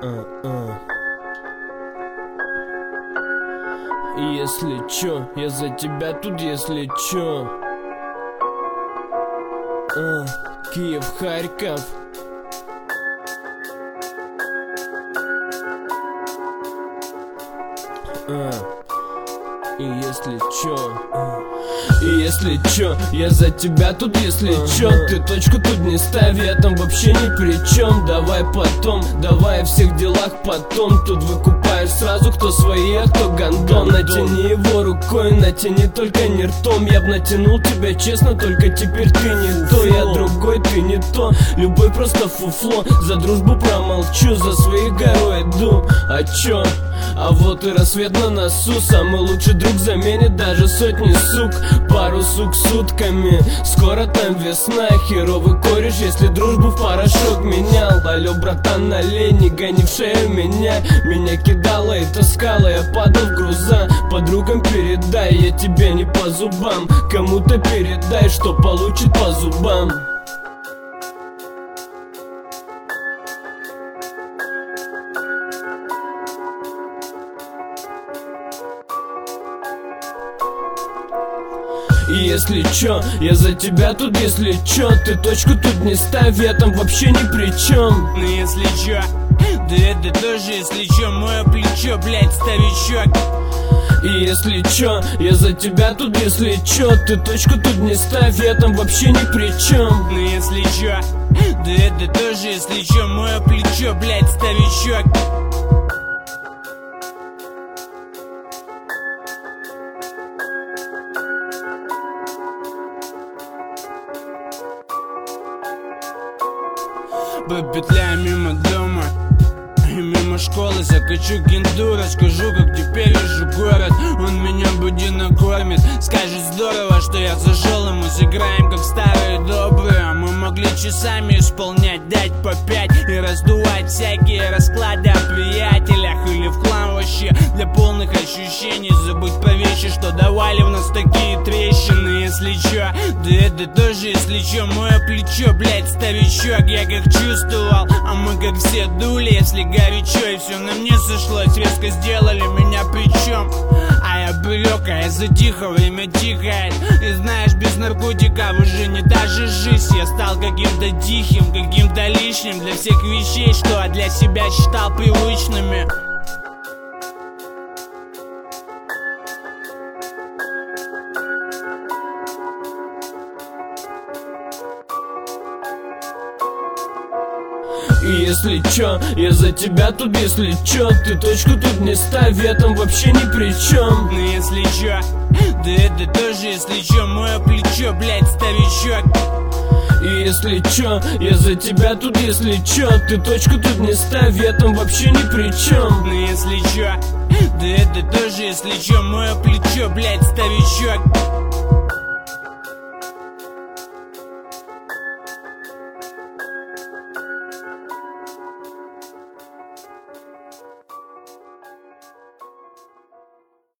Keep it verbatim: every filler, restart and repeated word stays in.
а, а. И если чё, я за тебя тут, если чё. а, Киев, Харьков. а. И если чё, и если чё, я за тебя тут, если чё. Ты точку тут не ставь, я там вообще ни при чем. Давай потом, давай о всех делах потом. Тут выкупаешь сразу, кто свои, а кто гондон. Натяни его рукой, натяни только не ртом. Я б натянул тебя честно, только теперь ты не то. Я другой, ты не то, любой просто фуфло. За дружбу промолчу, за своих горой иду. А чё? А вот и рассвет на носу. Самый лучший друг заменит даже сотни сук. Пару сук сутками, скоро там весна. Херовый кореш, если дружбу в порошок менял. Алло, братан, налей, не гони в шею меня. Меня кидало и таскало, я падал в груза. Подругам передай, я тебе не по зубам. Кому-то передай, что получит по зубам. И если чё, я за тебя тут, если чё. Ты точку тут не ставь, я там вообще ни при чем. Ну если чё, да это тоже если чё. Мое плечо, блять, старичок. И если чё, я за тебя тут, если чё. Ты точку тут не ставь, я там вообще ни при чем. Ну если чё, да это тоже если чё. Мое плечо, блять, старичок. Попетляю мимо дома и мимо школы, закачу генду, расскажу, как теперь вижу город. Он меня буди накормит, скажет здорово, что я зашел, и мы сыграем как старые добрые. А мы могли часами исполнять, дать по пять и раздувать всякие расклады о приятелях или в хлам вообще. Для полных ощущений забыть про вещи, что давали в нас такие трещины. Если чё, да это тоже если чё. Мое плечо, блять, старичок. Я как чувствовал, а мы как все дули. Если горячо и все на мне сошлось, резко сделали меня причем. А я прилег, а я затихо, время тихает. И знаешь, без наркотиков уже не та же жизнь. Я стал каким-то тихим, каким-то лишним для всех вещей, что для себя считал привычными. И если чё, я за тебя тут, если чё. Ты точку тут не ставь, я там вообще ни при чем. Ну если чё, да это тоже если чё. Мое плечо, блять, старичок. И если чё, я за тебя тут, если чё. Ты точку тут не ставь, я там вообще ни при чем. Ну если чё, да это тоже если чё. Мое плечо, блять, старичок.